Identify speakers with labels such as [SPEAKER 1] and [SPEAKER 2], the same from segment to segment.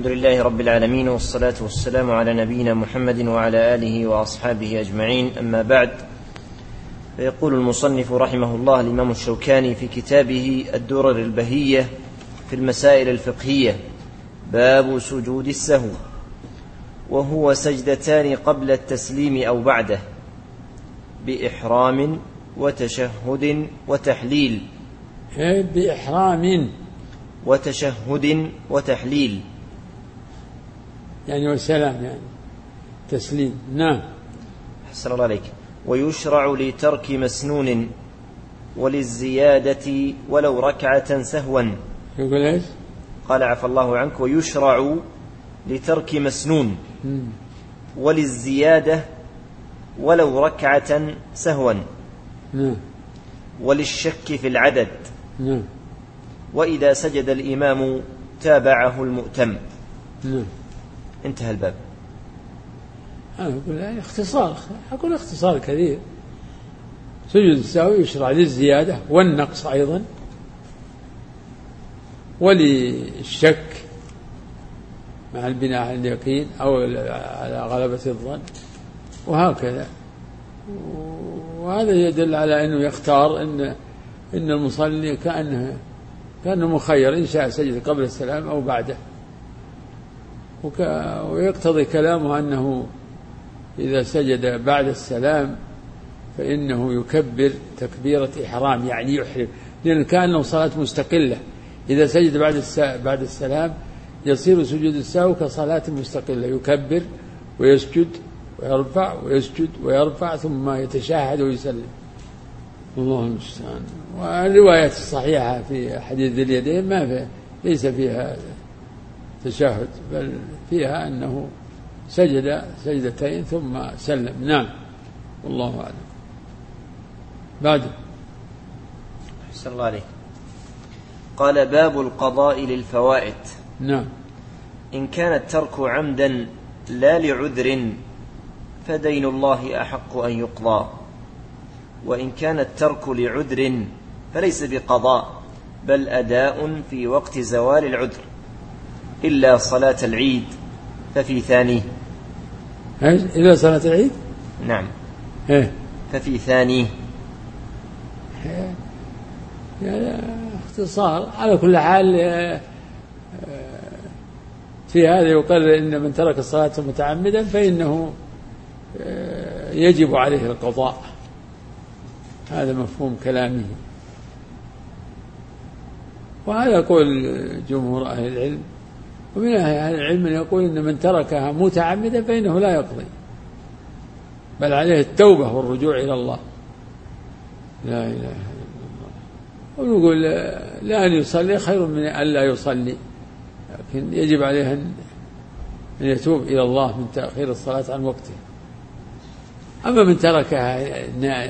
[SPEAKER 1] الحمد لله رب العالمين، والصلاة والسلام على نبينا محمد وعلى آله وأصحابه أجمعين. أما بعد، فيقول المصنف رحمه الله الإمام الشوكاني في كتابه الدرر البهية في المسائل الفقهية: باب سجود السهو، وهو سجدتان قبل التسليم أو بعده، بإحرام وتشهد وتحليل.
[SPEAKER 2] بإحرام
[SPEAKER 1] وتشهد وتحليل
[SPEAKER 2] يعني والسلام، يعني تسليم. نعم.
[SPEAKER 1] أحسن الله عليك. ويشرع لترك مسنون وللزيادة ولو ركعة سهوا.
[SPEAKER 2] يقول ايش؟
[SPEAKER 1] قال عفى الله عنك: ويشرع لترك مسنون وللزيادة ولو ركعة سهوا.
[SPEAKER 2] نعم.
[SPEAKER 1] وللشك في العدد.
[SPEAKER 2] نعم.
[SPEAKER 1] وإذا سجد الإمام تابعه المؤتم.
[SPEAKER 2] نعم.
[SPEAKER 1] انتهى الباب.
[SPEAKER 2] أقول يعني اختصار، أقول اختصار كثير. سجود السهو يشرع للزيادة والنقص أيضا، وللشك مع البناء على اليقين أو على غلبة الظن، وهكذا. وهذا يدل على أنه يختار أن المصلي كأنه مخير، إن شاء سجد قبل السلام أو بعده. ويقتضي كلامه أنه إذا سجد بعد السلام فإنه يكبر تكبيرة إحرام، يعني يحرم، لأن كأنه صلاة مستقلة. إذا سجد بعد السلام يصير سجود السهو كصلاة مستقلة، يكبر ويسجد ويرفع ويسجد ويرفع ثم يتشهد ويسلم. الله المستعان. والروايات الصحيحة في حديث ذي اليدين ليس فيها تشهد، بل فيها أنه سجد سجدتين ثم سلم. نعم، والله أعلم. بعد.
[SPEAKER 1] أحسن الله عليك. قال: باب القضاء للفوائت.
[SPEAKER 2] نعم.
[SPEAKER 1] إن كان الترك عمدا لا لعذر فدين الله أحق أن يقضى، وإن كان الترك لعذر فليس بقضاء بل أداء في وقت زوال العذر، إلا صلاة العيد ففي ثانيه.
[SPEAKER 2] إلا صلاة العيد؟
[SPEAKER 1] نعم. ففي ثانيه.
[SPEAKER 2] اختصار. على كل حال في هذا يقرر أن من ترك الصلاة متعمدا فإنه يجب عليه القضاء. هذا مفهوم كلامه، وهذا قول جمهور أهل العلم. ومن أهل العلم من يقول إن من تركها متعمدا فإنه لا يقضي، بل عليه التوبة والرجوع إلى الله. لا إله إلا الله. ونقول لا أن يصلي خير من أن لا يصلي، لكن يجب عليه أن يتوب إلى الله من تأخير الصلاة عن وقته. أما من تركها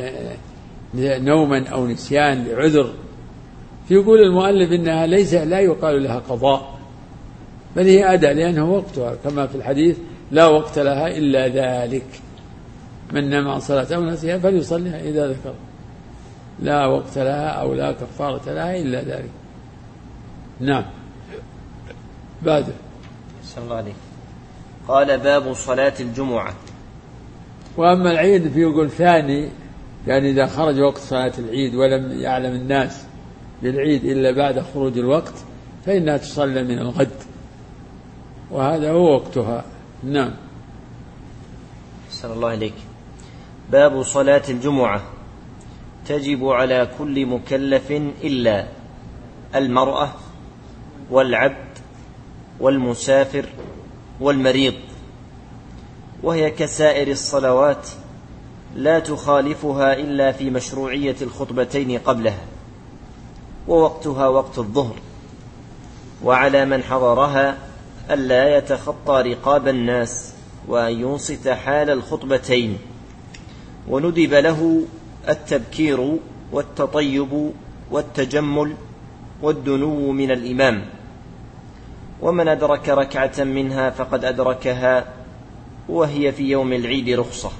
[SPEAKER 2] نوما أو نسيان لعذر، فيقول المؤلف إنها لا يقال لها قضاء، بل هي أداء، لأنه وقتها كما في الحديث: لا وقت لها إلا ذلك، من نام عن صلاة أو نسيها فليصليها إذا ذكر. لا وقت لها أو لا كفارة لها إلا ذلك. نعم. بعد.
[SPEAKER 1] صلى الله عليه. قال: باب صلاة الجمعة.
[SPEAKER 2] وأما العيد فيقول ثاني، يعني إذا خرج وقت صلاة العيد ولم يعلم الناس بالعيد إلا بعد خروج الوقت فإنها تصلى من الغد، وهذا هو وقتها. نعم.
[SPEAKER 1] صلى الله عليك. باب صلاة الجمعة. تجب على كل مكلف إلا المرأة والعبد والمسافر والمريض، وهي كسائر الصلوات لا تخالفها إلا في مشروعية الخطبتين قبلها، ووقتها وقت الظهر. وعلى من حضرها ألا يتخطى رقاب الناس وأن ينصت حال الخطبتين، وندب له التبكير والتطيب والتجمل والدنو من الإمام. ومن أدرك ركعة منها فقد أدركها، وهي في يوم العيد رخصة.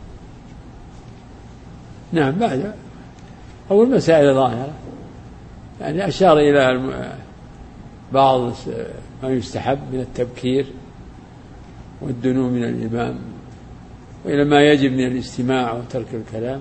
[SPEAKER 2] نعم. بعد أول مسائل ظاهرة، يعني أشار إلى بعض ما يستحب من التبكير والدنو من الإمام، وإلى ما يجب من الاستماع وترك الكلام.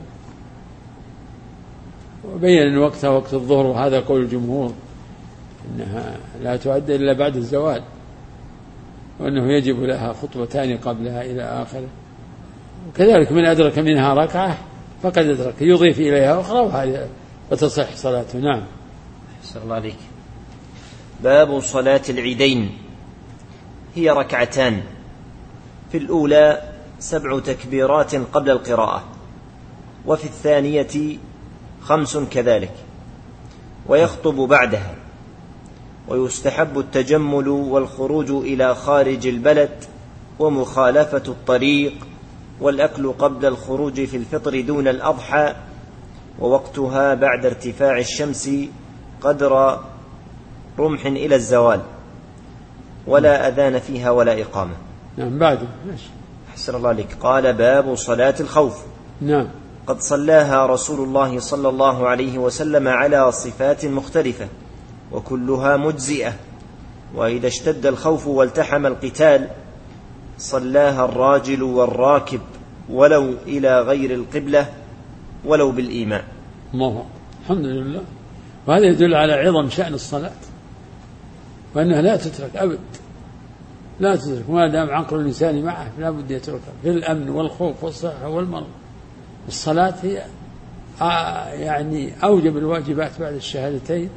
[SPEAKER 2] وبين أن وقتها وقت الظهر، وهذا قول الجمهور أنها لا تؤدى إلا بعد الزوال، وأنه يجب لها خطبتان قبلها إلى آخره. وكذلك من أدرك منها ركعة فقد أدرك، يضيف إليها أخرى وهذا وتصح صلاته. نعم.
[SPEAKER 1] أحسن الله عليك. باب صلاة العيدين. هي ركعتان، في الأولى 7 تكبيرات قبل القراءة، وفي الثانية 5 كذلك، ويخطب بعدها. ويستحب التجمل والخروج إلى خارج البلد ومخالفة الطريق، والأكل قبل الخروج في الفطر دون الأضحى، ووقتها بعد ارتفاع الشمس قدر رمح إلى الزوال، ولا أذان فيها ولا إقامة.
[SPEAKER 2] نعم. بعده.
[SPEAKER 1] أحسن الله عليك. قال باب صلاة الخوف.
[SPEAKER 2] نعم.
[SPEAKER 1] قد صلاها رسول الله صلى الله عليه وسلم على صفات مختلفة وكلها مجزئة. وإذا اشتد الخوف والتحم القتال صلاها الراجل والراكب ولو إلى غير القبلة ولو بالإيماء.
[SPEAKER 2] الله. الحمد لله. وهذا يدل على عظم شأن الصلاة، وأنها لا تترك أبد، لا تترك ما دام عقل الإنسان معه لا بد يتركها في الأمن والخوف والصحة والمرض. الصلاة هي يعني أوجب الواجبات بعد الشهادتين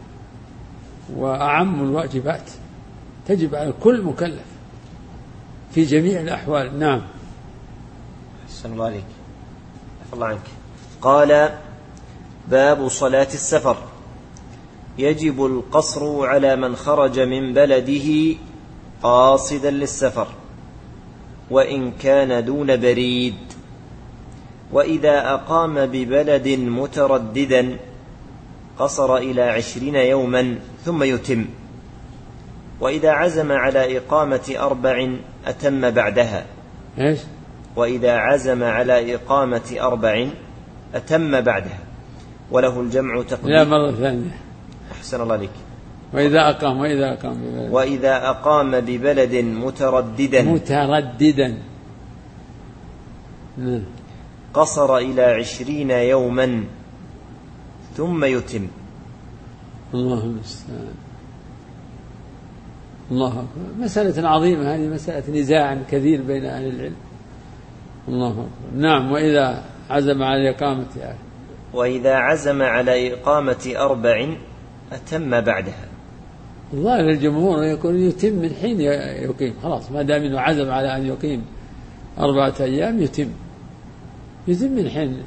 [SPEAKER 2] وأعم الواجبات، تجب على كل مكلف في جميع الأحوال. نعم.
[SPEAKER 1] أحسن الله عليك. عفى الله عنك. قال باب صلاة السفر. يجب القصر على من خرج من بلده قاصدا للسفر وإن كان دون بريد، وإذا أقام ببلد مترددا قصر إلى 20 يوما ثم يتم، وإذا عزم على إقامة 4 أتم بعدها.
[SPEAKER 2] إيش؟
[SPEAKER 1] وإذا عزم على إقامة 4 أتم بعدها، وله الجمع تقديم.
[SPEAKER 2] لا، مرة ثانية.
[SPEAKER 1] أحسن الله عليك. وإذا أقام ببلد مترددا قصر إلى 20 يوما ثم يتم.
[SPEAKER 2] الله المستعان. الله أكبر. مسألة عظيمة هذه، مسألة نزاع كثير بين أهل العلم. الله أكبر. نعم. وإذا عزم على إقامة 4 أتم بعدها. الظاهر الجمهور يقول يتم من حين يقيم، خلاص ما دام انه عزم على ان يقيم 4 أيام يتم من حين.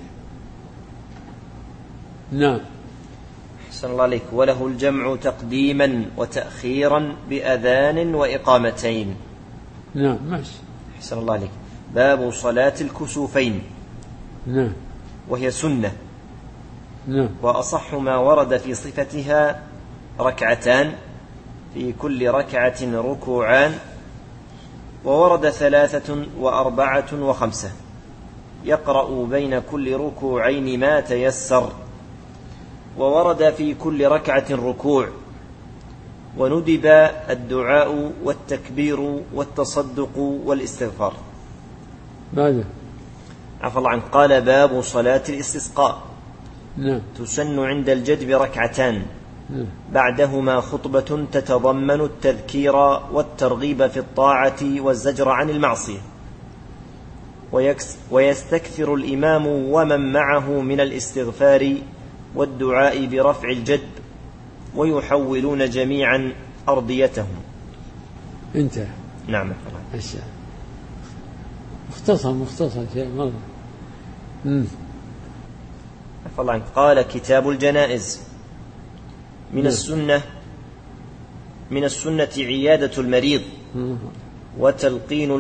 [SPEAKER 2] نعم.
[SPEAKER 1] أحسن الله عليك. وله الجمع تقديما وتأخيرا بأذان وإقامتين.
[SPEAKER 2] نعم. ماشي.
[SPEAKER 1] أحسن الله عليك. باب صلاة الكسوفين.
[SPEAKER 2] نعم.
[SPEAKER 1] وهي سنة.
[SPEAKER 2] نعم.
[SPEAKER 1] وأصح ما ورد في صفتها 2 في كل ركعة ركوعان، وورد 3 و4 و5، يقرأ بين كل ركوعين ما تيسر، وورد في كل ركعة ركوع، وندب الدعاء والتكبير والتصدق والاستغفار.
[SPEAKER 2] ماذا؟
[SPEAKER 1] عفى الله عنه. قال باب صلاة الاستسقاء.
[SPEAKER 2] نعم.
[SPEAKER 1] تسن عند الجدب 2 بعدهما خطبة تتضمن التذكير والترغيب في الطاعة والزجر عن المعصية، ويستكثر الإمام ومن معه من الاستغفار والدعاء برفع الجدب، ويحولون جميعا أرضيتهم.
[SPEAKER 2] انتهى.
[SPEAKER 1] نعم.
[SPEAKER 2] مختصر شيء مرة.
[SPEAKER 1] عفى الله عنك. قال كتاب الجنائز. من السنة عيادة المريض وتلقين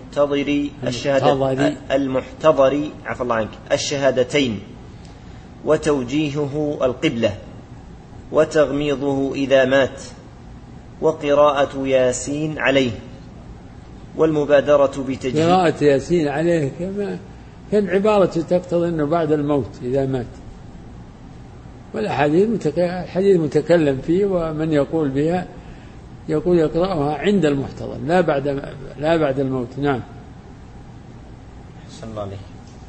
[SPEAKER 1] المحتضر عفى الله عنك الشهادتين، وتوجيهه القبلة، وتغميضه إذا مات، وقراءة ياسين عليه، والمبادرة بتجهيز
[SPEAKER 2] قراءة ياسين عليه كان عبارة تقتضي أنه بعد الموت إذا مات، والحديث متكلم فيه، ومن يقول بها يقول يقرأها عند المحتضر لا بعد الموت. نعم.
[SPEAKER 1] أحسن الله عليك.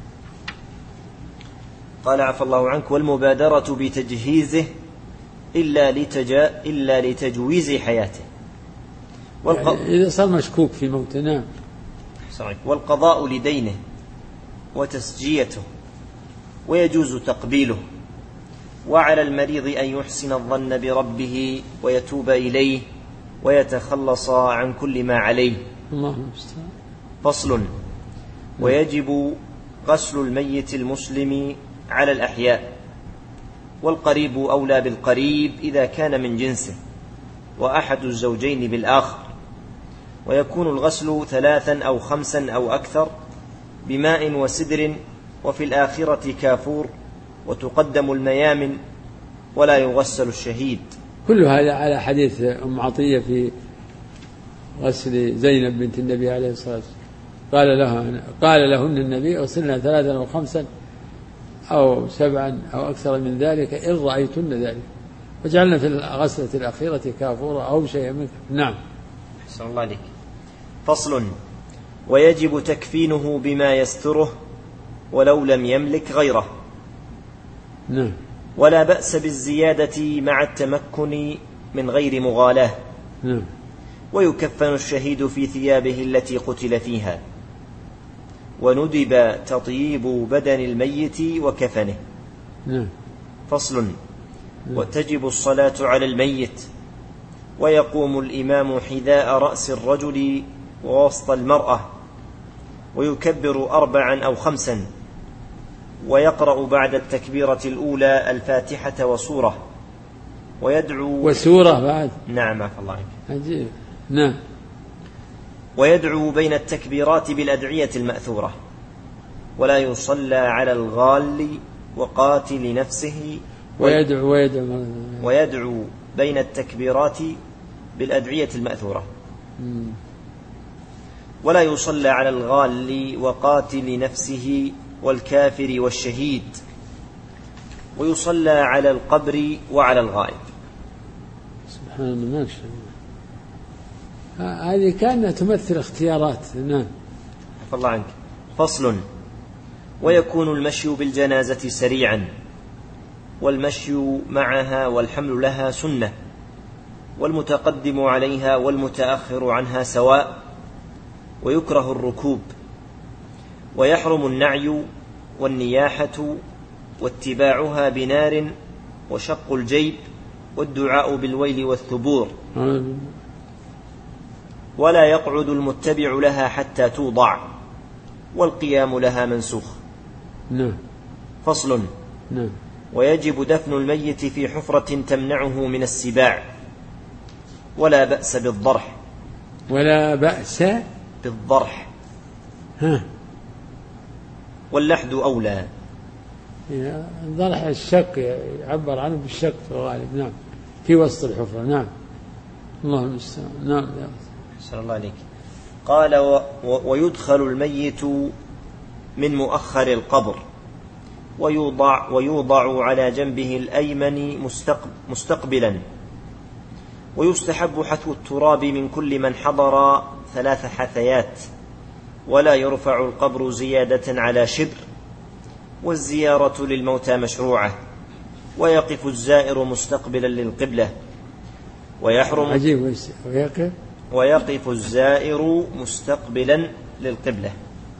[SPEAKER 1] قال عفى الله عنك: والمبادرة بتجهيزه إلا لتجويز حياته
[SPEAKER 2] يعني إذا صار مشكوك في موته. نعم.
[SPEAKER 1] والقضاء لدينه وتسجيته، ويجوز تقبيله. وعلى المريض أن يحسن الظن بربه ويتوب إليه ويتخلص عن كل ما عليه.
[SPEAKER 2] اللهم استعان.
[SPEAKER 1] فصل: ويجب غسل الميت المسلم على الأحياء، والقريب أولى بالقريب إذا كان من جنسه، وأحد الزوجين بالآخر. ويكون الغسل 3 أو 5 أو أكثر بماء وسدر، وفي الآخرة كافور، وتقدم الميامن، ولا يغسل الشهيد.
[SPEAKER 2] كل هذا على حديث أم عطية في غسل زينب بنت النبي عليه الصلاة والسلام. قال لهن النبي: غسلنا 3 أو 5 أو 7 أو أكثر من ذلك إن رأيتن ذلك، وجعلنا في الغسلة الأخيرة كافورة أو شيئا منه. نعم.
[SPEAKER 1] أحسن الله عليك. فصل: ويجب تكفينه بما يستره ولو لم يملك غيره.
[SPEAKER 2] نعم.
[SPEAKER 1] ولا بأس بالزيادة مع التمكن من غير مغالاة.
[SPEAKER 2] نعم.
[SPEAKER 1] ويكفن الشهيد في ثيابه التي قتل فيها، وندب تطييب بدن الميت وكفنه.
[SPEAKER 2] نعم.
[SPEAKER 1] فصل: وتجب الصلاة على الميت، ويقوم الإمام حذاء رأس الرجل ووسط المرأة، ويكبر 4 أو 5، ويقرأ بعد التكبيرة الأولى الفاتحة وسورة، ويدعو
[SPEAKER 2] وسورة بعد.
[SPEAKER 1] نعم عفى الله عنك.
[SPEAKER 2] عجيب. نعم.
[SPEAKER 1] ويدعو بين التكبيرات بالأدعية المأثورة، ولا يصلى على الغال وقاتل نفسه. ويدعو بين التكبيرات بالأدعية المأثورة، ولا يصلى على الغال وقاتل نفسه والكافر والشهيد، ويصلى على القبر وعلى الغائب.
[SPEAKER 2] سبحان الله. ما شاء الله. هذه كانت تمثل اختيارات. نعم.
[SPEAKER 1] عفى الله عنك. فصل: ويكون المشي بالجنازة سريعا، والمشي معها والحمل لها سنة، والمتقدم عليها والمتأخر عنها سواء، ويكره الركوب. ويحرم النعي والنياحة واتباعها بنار وشق الجيب والدعاء بالويل والثبور. ولا يقعد المتبع لها حتى توضع، والقيام لها منسوخ.
[SPEAKER 2] نعم.
[SPEAKER 1] فصل:
[SPEAKER 2] نعم.
[SPEAKER 1] ويجب دفن الميت في حفرة تمنعه من السباع، ولا بأس بالضرح.
[SPEAKER 2] ولا بأس
[SPEAKER 1] بالضرح. واللحد أولى.
[SPEAKER 2] الضرح الشق، يعبر عنه بالشق في الغالب. نعم. في وسط الحفرة. نعم. الله المستعان. نعم.
[SPEAKER 1] أحسن الله عليك. قال: ويدخل الميت من مؤخر القبر، ويوضع على جنبه الأيمن مستقبلا، ويستحب حثو التراب من كل من حضر 3 حثيات، ولا يرفع القبر زيادة على شبر. والزيارة للموتى مشروعة، ويقف الزائر مستقبلا للقبلة، ويحرم.
[SPEAKER 2] عجيب.
[SPEAKER 1] ويقف الزائر مستقبلا للقبلة.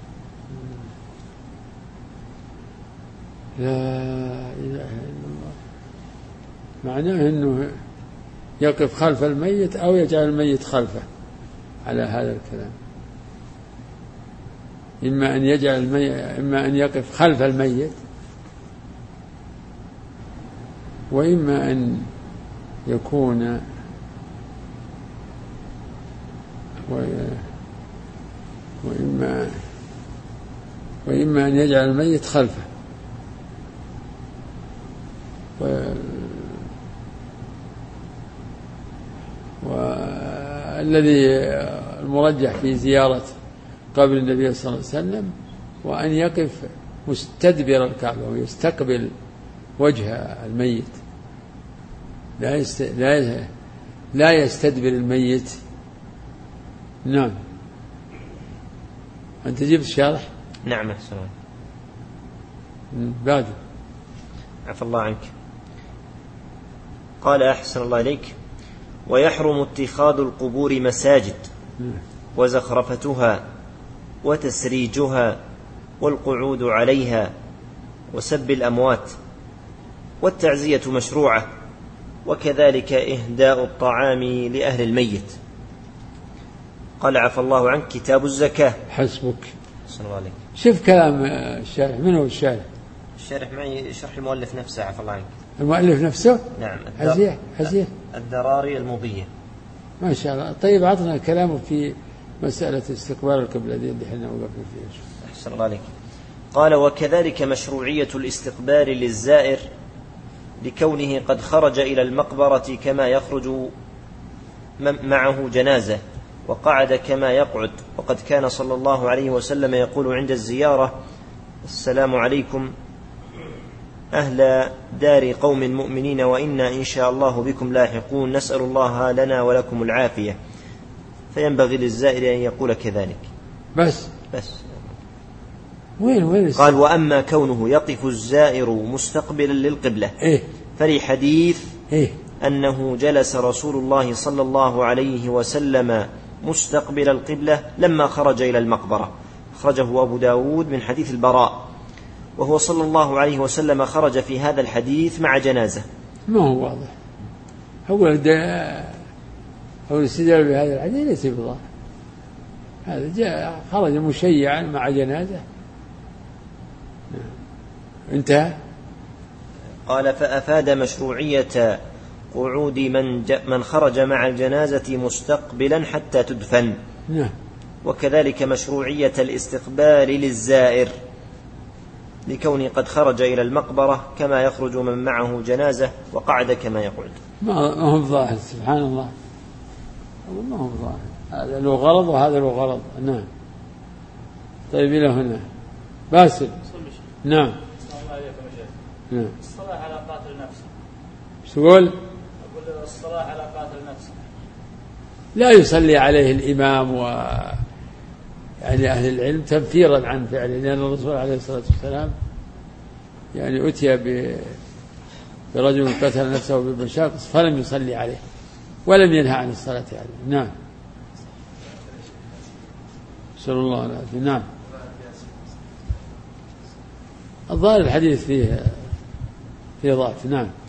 [SPEAKER 2] لا إله إلا الله. معناه أنه يقف خلف الميت أو يجعل الميت خلفه على هذا الكلام. إما أن يقف خلف الميت، وإما أن يكون وإما أن يجعل الميت خلفه. والذي المرجح في زيارة قبر النبي صلى الله عليه وسلم وأن يقف مستدبر الكعبة ويستقبل وجه الميت، لا يستدبر الميت. نعم. أنت جبت الشرح؟
[SPEAKER 1] نعم أحسن.
[SPEAKER 2] بعد.
[SPEAKER 1] عفى الله عنك. قال أحسن الله إليك: ويحرم اتخاذ القبور مساجد وزخرفتها وتسريجها والقعود عليها وسب الأموات، والتعزية مشروعة، وكذلك إهداء الطعام لأهل الميت. قال عفى الله عنك: كتاب الزكاة.
[SPEAKER 2] حسبك.
[SPEAKER 1] أحسن الله عليك.
[SPEAKER 2] شوف كلام الشارح. من هو الشارح؟
[SPEAKER 1] الشارح معي شرح المؤلف نفسه عفى الله عنك.
[SPEAKER 2] المؤلف نفسه؟
[SPEAKER 1] نعم.
[SPEAKER 2] حزير
[SPEAKER 1] الدراري المضية.
[SPEAKER 2] ما شاء الله. طيب عطنا كلامه في مسألة استقبال القبلة دي اللي احنا وقفنا فيها.
[SPEAKER 1] أحسن الله عليك. قال: وكذلك مشروعية الاستقبال للزائر لكونه قد خرج إلى المقبرة كما يخرج معه جنازة وقعد كما يقعد، وقد كان صلى الله عليه وسلم يقول عند الزيارة: السلام عليكم أهل دار قوم مؤمنين وإنا إن شاء الله بكم لاحقون، نسأل الله لنا ولكم العافية. فينبغي للزائر أن يقول كذلك.
[SPEAKER 2] بس وين
[SPEAKER 1] قال: وأما كونه يقف الزائر مستقبلا للقبلة فلي حديث أنه جلس رسول الله صلى الله عليه وسلم مستقبل القبلة لما خرج إلى المقبرة، أخرجه أبو داود من حديث البراء، وهو صلى الله عليه وسلم خرج في هذا الحديث مع جنازة.
[SPEAKER 2] ما هو واضح. هو الاستدلال بهذا الحديث ليس بظاهر. هذا جاء خرج مشيعا مع جنازة. انتهى.
[SPEAKER 1] قال: فأفاد مشروعية قعود من خرج مع الجنازة مستقبلا حتى تدفن. وكذلك مشروعية الاستقبال للزائر لكونه قد خرج إلى المقبرة كما يخرج من معه جنازة وقعد كما يقعد.
[SPEAKER 2] ما هو ظاهر. سبحان الله. ما هو ظاهر. هذا له غرض وهذا له غرض. نعم. طيب إلى هنا باسل. نعم. نعم.
[SPEAKER 3] الصلاة على قاتل نفسه.
[SPEAKER 2] تقول؟
[SPEAKER 3] أقول الصلاة على قاتل نفسه.
[SPEAKER 2] لا يصلي عليه الإمام يعني أهل العلم تنفيرا عن فعله، لأن الرسول عليه الصلاة والسلام يعني أتي برجل قتل نفسه بمشاقص فلم يصلي عليه ولم ينهى عن الصلاة عليه. نعم. صلى الله عليه وسلم. نعم. الظاهر الحديث فيه ضعف. نعم.